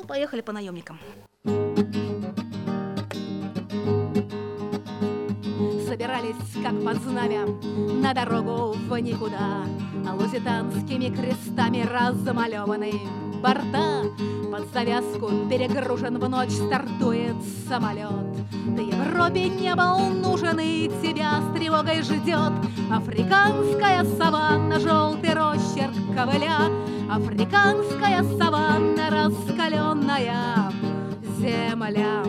Поехали по наемникам. Собирались, как под знамя, на дорогу в никуда, лузитанскими крестами размалеваны борта. Под завязку перегружен, в ночь стартует самолет. Ты Европе не был нужен, и тебя с тревогой ждет африканская саванна, желтый росчерк ковыля, африканская саванна, раскаленная земля.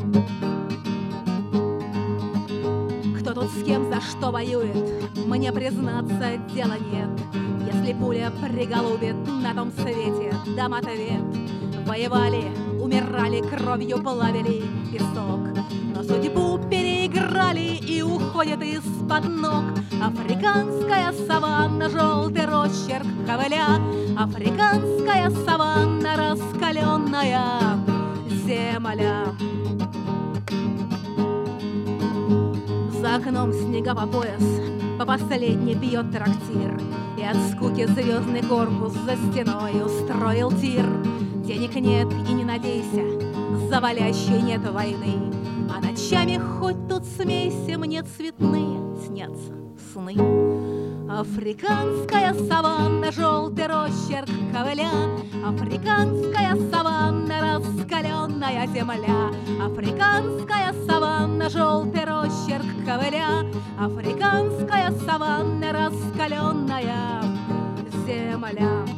Кто тут с кем за что воюет, мне признаться дела нет. Если пуля приголубит, на том свете дам ответ. Воевали, умирали, кровью плавили песок, но судьбу переиграли и уходят из-под ног. Африканская саванна, желтый росчерк ковыля, африканская саванна, раскаленная земля. За окном снега по пояс, по последней бьет трактир, и от скуки звездный корпус за стеной устроил тир. Денег нет и не надейся, завалящей нет войны, а ночами хоть тут смейся, мне цветные снятся сны. Африканская саванна, желтый росчерк ковыля, африканская саванна, раскаленная земля. Африканская саванна, желтый росчерк ковыля, африканская саванна, раскаленная земля.